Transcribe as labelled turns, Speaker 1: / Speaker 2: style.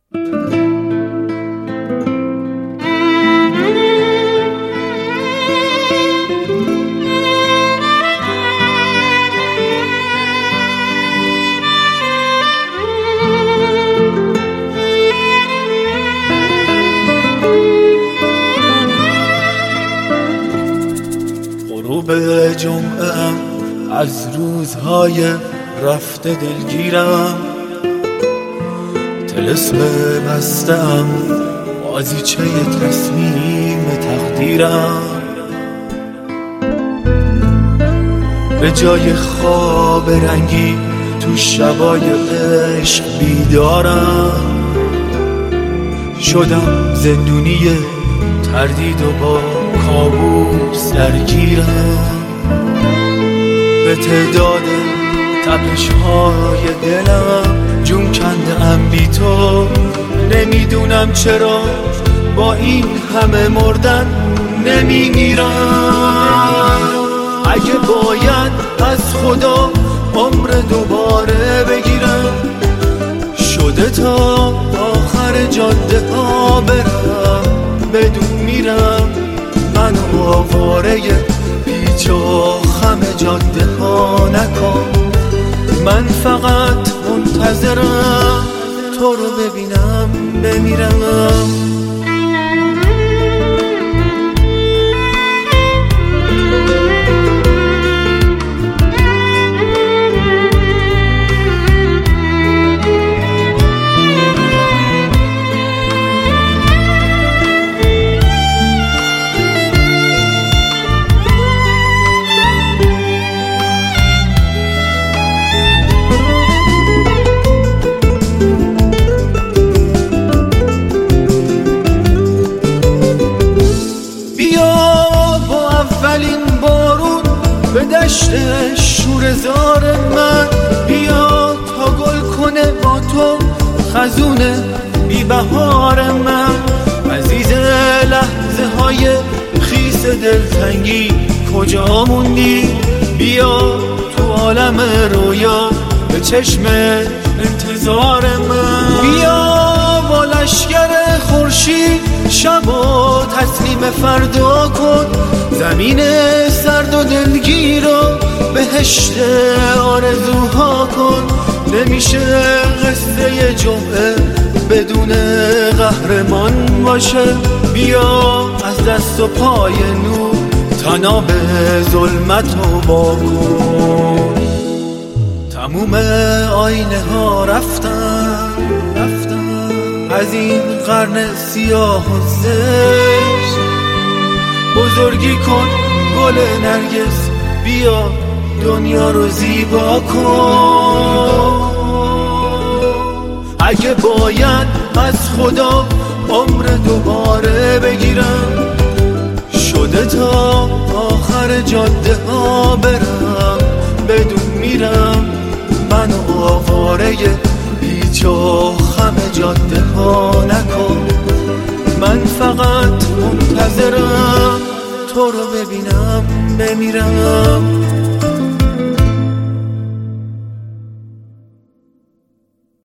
Speaker 1: غروب جمعه‌ام از روزهای رفته دلگیرم، طلسم بسته‌ام بازیچه تصمیم تقدیرم. به جای خواب رنگی تو شبای عشق بیدارم، شدم زندونی تردید و با کابوس درگیرم. به تعداد تپش‌های دلم جون کنده‌ام بی تو، نمیدونم چرا با این همه مردن نمیمیرم. اگه باید از خدا عمر دوباره بگیرم، شده تا آخر جاده ها برم، بدون میرم من آواره پیچ و خم جاده ها نکن. من فقط منتظرم تو رو ببینم بمیرم. به دشت شوره‌زار من بیا تا گل کنه با تو خزون بی بهار من. عزیز لحظه های خیس دلتنگی کجا موندی؟ بیا تو عالم رویا به چشم انتظار من. بیا با لشگر خورشید شب و تسلیم فردا کن، زمین سرد و دلگیر رو بهشت آرزوها کن. نمیشه قصه جمعه بدون قهرمان باشه. بیا از دست و پای نور تناب ظلمت رو واکن. تموم آینه ها رفتن از این قرن سیاه و زشت. بزرگی کن گل نرگس، بیا دنیا رو زیبا کن. اگه باید از خدا عمر دوباره بگیرم، شده تا آخر جاده ها برم، بدون میرم من آواره پیچ و خم جاده ها نکن. من فقط منتظرم تو رو ببینم بمیرم.